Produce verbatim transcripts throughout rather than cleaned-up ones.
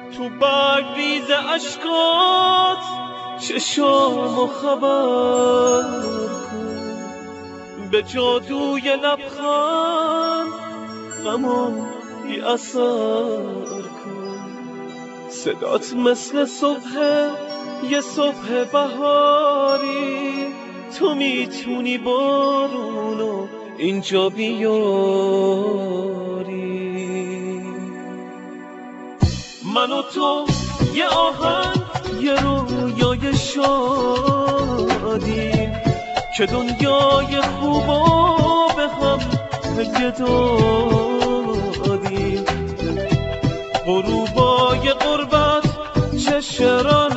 تو برگریز عشقات چشامو خبر کن، به جادوی لبخند غمو بی اثر کن. صدات مثل صبح یه صبح بهاری، تو میتونی بارونو اینجا بیاری. من و تو یه آهنگ یه رویای شادیم که دنیای خوبا به هم هدیه دادیم. غروبای غربت چه شعرا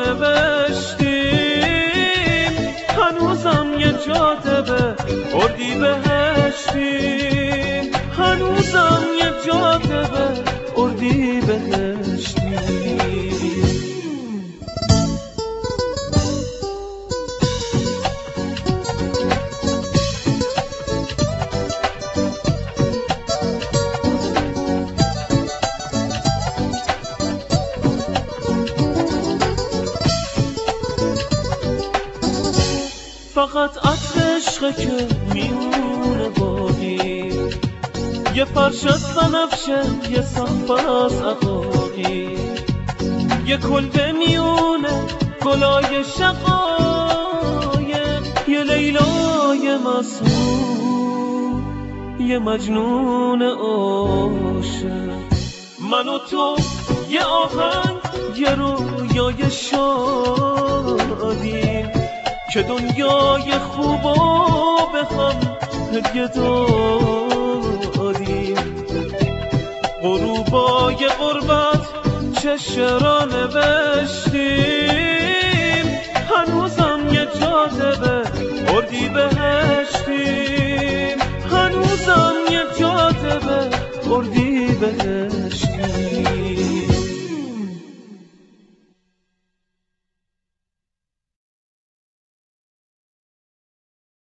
نوشتیم، هنوزم یه جاده اردی بهشتیم، هنوزم یه جاده اردی بهشتیم. فقط عطر عشقه که میونه بادی، یه فرش از بنفشه، یه صفحه از عقاقی، یه کلبه میونه گلای شقایق، یه لیلای مسموم، یه مجنون عاشق. من و تو یه آهنگ یه رویای شادیم که دنیای خوبا به هم هدیه دادیم. غروبای غربت چه شعرا نوشتیم،